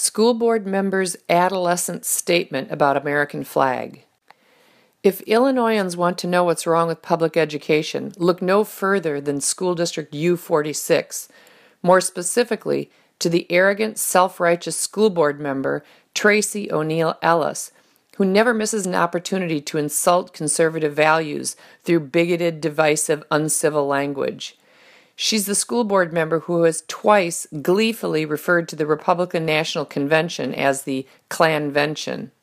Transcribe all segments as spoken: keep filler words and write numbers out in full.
School board member's adolescent statement about American flag. If Illinoisans want to know what's wrong with public education, look no further than School District U forty-six, more specifically to the arrogant, self-righteous school board member Tracy O'Neill Ellis, who never misses an opportunity to insult conservative values through bigoted, divisive, uncivil language. She's the school board member who has twice gleefully referred to the Republican National Convention as the Klanvention,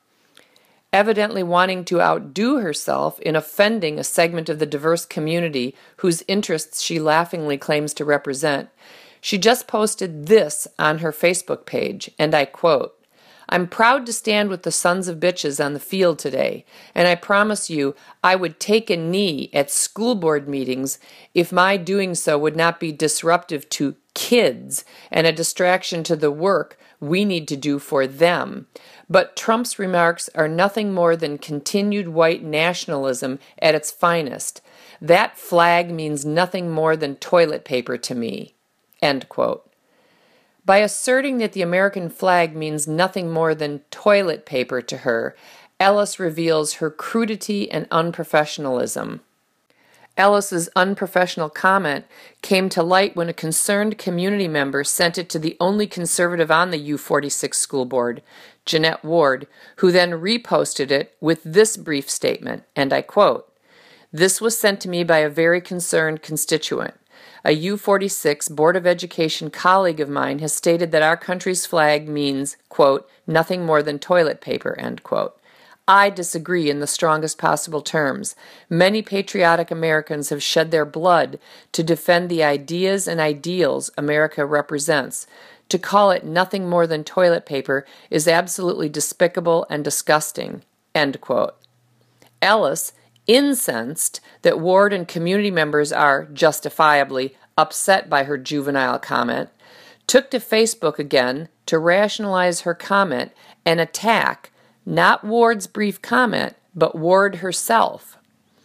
evidently wanting to outdo herself in offending a segment of the diverse community whose interests she laughingly claims to represent. She just posted this on her Facebook page, and I quote, "I'm proud to stand with the sons of bitches on the field today, and I promise you I would take a knee at school board meetings if my doing so would not be disruptive to kids and a distraction to the work we need to do for them. But Trump's remarks are nothing more than continued white nationalism at its finest. That flag means nothing more than toilet paper to me." End quote. By asserting that the American flag means nothing more than toilet paper to her, Ellis reveals her crudity and unprofessionalism. Ellis's unprofessional comment came to light when a concerned community member sent it to the only conservative on the U forty-six school board, Jeanette Ward, who then reposted it with this brief statement, and I quote, "This was sent to me by a very concerned constituent. A U forty-six Board of Education colleague of mine has stated that our country's flag means, quote, nothing more than toilet paper, end quote. I disagree in the strongest possible terms. Many patriotic Americans have shed their blood to defend the ideas and ideals America represents. To call it nothing more than toilet paper is absolutely despicable and disgusting, end quote." Ellis, incensed that Ward and community members are, justifiably, upset by her juvenile comment, took to Facebook again to rationalize her comment and attack not Ward's brief comment, but Ward herself.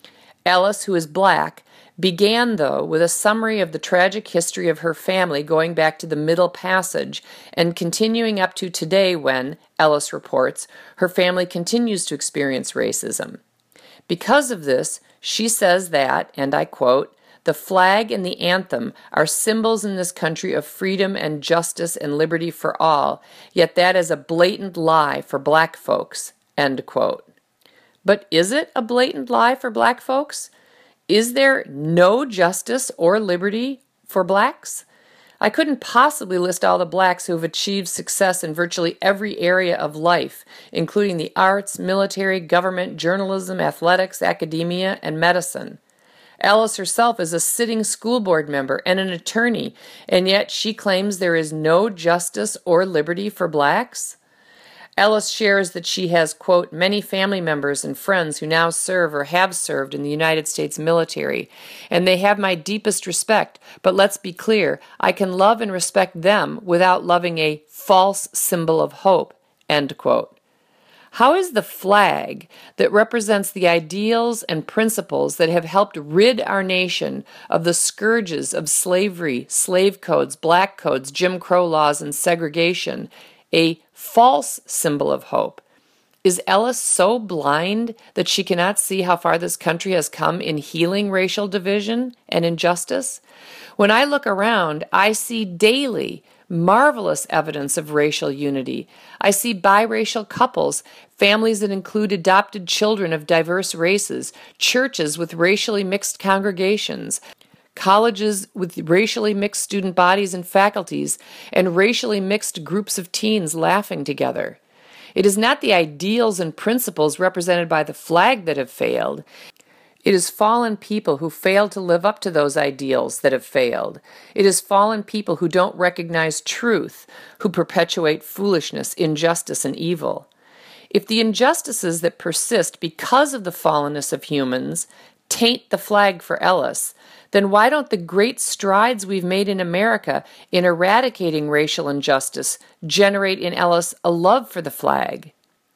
Ellis, who is black, began, though, with a summary of the tragic history of her family going back to the Middle Passage and continuing up to today when, Ellis reports, her family continues to experience racism. Because of this, she says that, and I quote, "The flag and the anthem are symbols in this country of freedom and justice and liberty for all, yet that is a blatant lie for black folks," end quote. But is it a blatant lie for black folks? Is there no justice or liberty for blacks? I couldn't possibly list all the blacks who have achieved success in virtually every area of life, including the arts, military, government, journalism, athletics, academia, and medicine. Ellis herself is a sitting school board member and an attorney, and yet she claims there is no justice or liberty for blacks? Ellis shares that she has, quote, "many family members and friends who now serve or have served in the United States military, and they have my deepest respect, but let's be clear, I can love and respect them without loving a false symbol of hope," end quote. How is the flag that represents the ideals and principles that have helped rid our nation of the scourges of slavery, slave codes, black codes, Jim Crow laws, and segregation a false symbol of hope? Is Ellis so blind that she cannot see how far this country has come in healing racial division and injustice? When I look around, I see daily marvelous evidence of racial unity. I see biracial couples, families that include adopted children of diverse races, churches with racially mixed congregations, colleges with racially mixed student bodies and faculties, and racially mixed groups of teens laughing together. It is not the ideals and principles represented by the flag that have failed. It is fallen people who fail to live up to those ideals that have failed. It is fallen people who don't recognize truth, who perpetuate foolishness, injustice, and evil. If the injustices that persist because of the fallenness of humans taint the flag for Ellis, then why don't the great strides we've made in America in eradicating racial injustice generate in Ellis a love for the flag?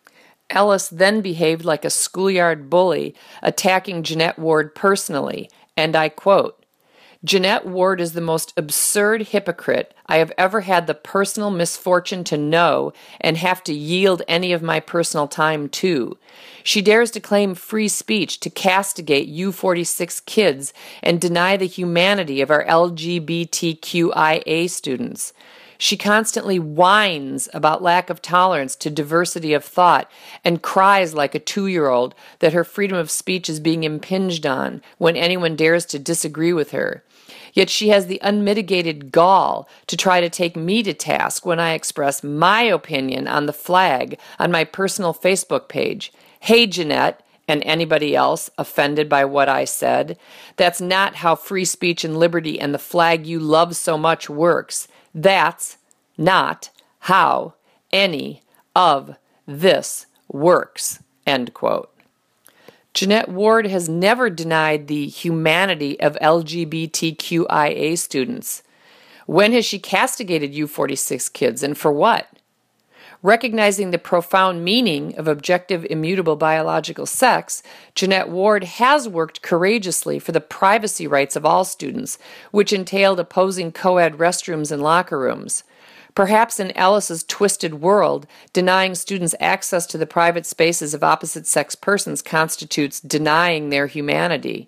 Ellis then behaved like a schoolyard bully, attacking Jeanette Ward personally, and I quote, Jeanette Ward is the most absurd hypocrite I have ever had the personal misfortune to know and have to yield any of my personal time to. She dares to claim free speech to castigate U forty-six kids and deny the humanity of our L G B T Q I A students. She constantly whines about lack of tolerance to diversity of thought and cries like a two-year-old that her freedom of speech is being impinged on when anyone dares to disagree with her. Yet she has the unmitigated gall to try to take me to task when I express my opinion on the flag on my personal Facebook page. Hey, Jeanette, and anybody else offended by what I said, that's not how free speech and liberty and the flag you love so much works. That's not how any of this works, end quote. Jeanette Ward has never denied the humanity of L G B T Q I A students. When has she castigated U forty-six kids, and for what? Recognizing the profound meaning of objective immutable biological sex, Jeanette Ward has worked courageously for the privacy rights of all students, which entailed opposing co-ed restrooms and locker rooms. Perhaps in Ellis's twisted world, denying students access to the private spaces of opposite-sex persons constitutes denying their humanity.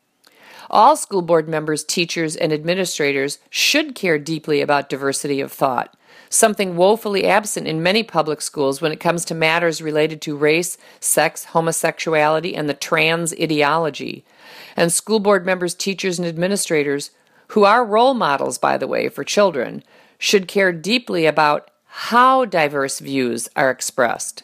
All school board members, teachers, and administrators should care deeply about diversity of thought, something woefully absent in many public schools when it comes to matters related to race, sex, homosexuality, and the trans ideology. And school board members, teachers, and administrators, who are role models, by the way, for children, should care deeply about how diverse views are expressed.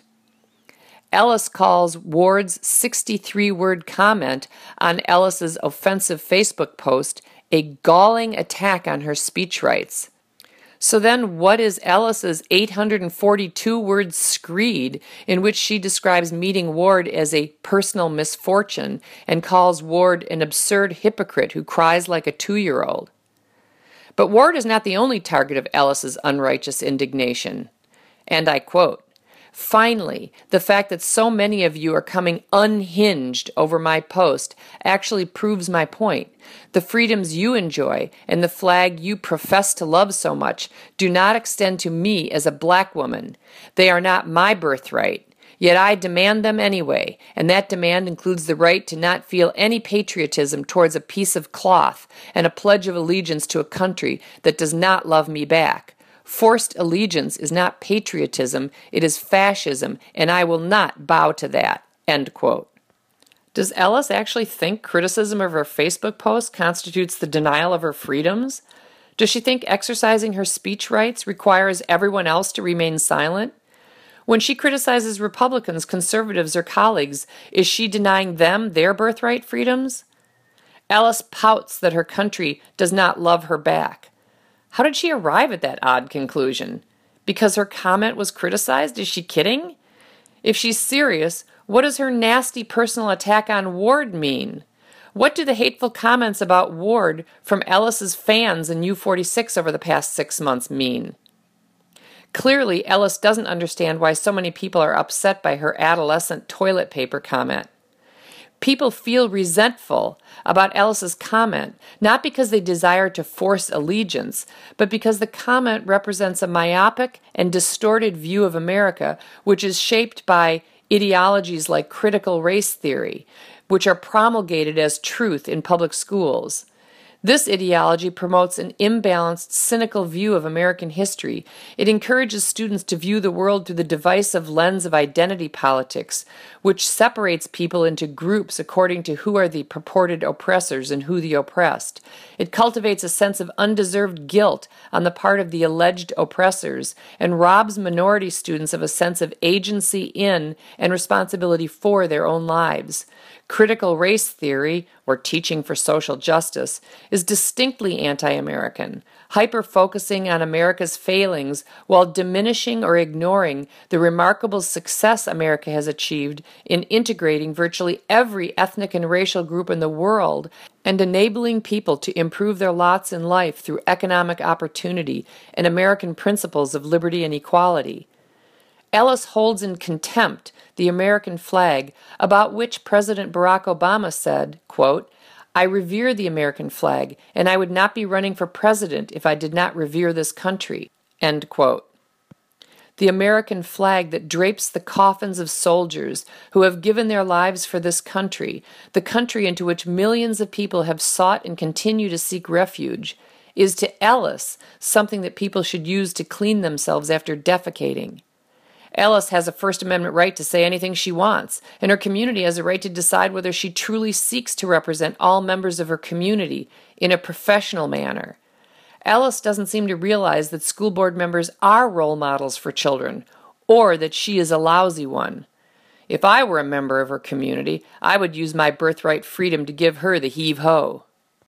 Ellis calls Ward's sixty-three word comment on Ellis's offensive Facebook post a galling attack on her speech rights. So then what is Ellis's eight hundred forty-two word screed in which she describes meeting Ward as a personal misfortune and calls Ward an absurd hypocrite who cries like a two-year-old? But Ward is not the only target of Ellis's unrighteous indignation. And I quote, "Finally, the fact that so many of you are coming unhinged over my post actually proves my point. The freedoms you enjoy and the flag you profess to love so much do not extend to me as a black woman. They are not my birthright. Yet I demand them anyway, and that demand includes the right to not feel any patriotism towards a piece of cloth and a pledge of allegiance to a country that does not love me back. Forced allegiance is not patriotism, it is fascism, and I will not bow to that." End quote. Does Ellis actually think criticism of her Facebook post constitutes the denial of her freedoms? Does she think exercising her speech rights requires everyone else to remain silent? When she criticizes Republicans, conservatives, or colleagues, is she denying them their birthright freedoms? Ellis pouts that her country does not love her back. How did she arrive at that odd conclusion? Because her comment was criticized? Is she kidding? If she's serious, what does her nasty personal attack on Ward mean? What do the hateful comments about Ward from Ellis's fans and U forty-six over the past six months mean? Clearly, Ellis doesn't understand why so many people are upset by her adolescent toilet paper comment. People feel resentful about Ellis's comment, not because they desire to force allegiance, but because the comment represents a myopic and distorted view of America, which is shaped by ideologies like critical race theory, which are promulgated as truth in public schools. This ideology promotes an imbalanced, cynical view of American history. It encourages students to view the world through the divisive lens of identity politics, which separates people into groups according to who are the purported oppressors and who the oppressed. It cultivates a sense of undeserved guilt on the part of the alleged oppressors and robs minority students of a sense of agency in and responsibility for their own lives. Critical race theory, or teaching for social justice, is distinctly anti-American, hyper-focusing on America's failings while diminishing or ignoring the remarkable success America has achieved in integrating virtually every ethnic and racial group in the world and enabling people to improve their lots in life through economic opportunity and American principles of liberty and equality. Ellis holds in contempt the American flag, about which President Barack Obama said, quote, I revere the American flag, and I would not be running for president if I did not revere this country." End quote. The American flag that drapes the coffins of soldiers who have given their lives for this country, the country into which millions of people have sought and continue to seek refuge, is to Ellis something that people should use to clean themselves after defecating. Ellis has a First Amendment right to say anything she wants, and her community has a right to decide whether she truly seeks to represent all members of her community in a professional manner. Ellis doesn't seem to realize that school board members are role models for children, or that she is a lousy one. If I were a member of her community, I would use my birthright freedom to give her the heave-ho.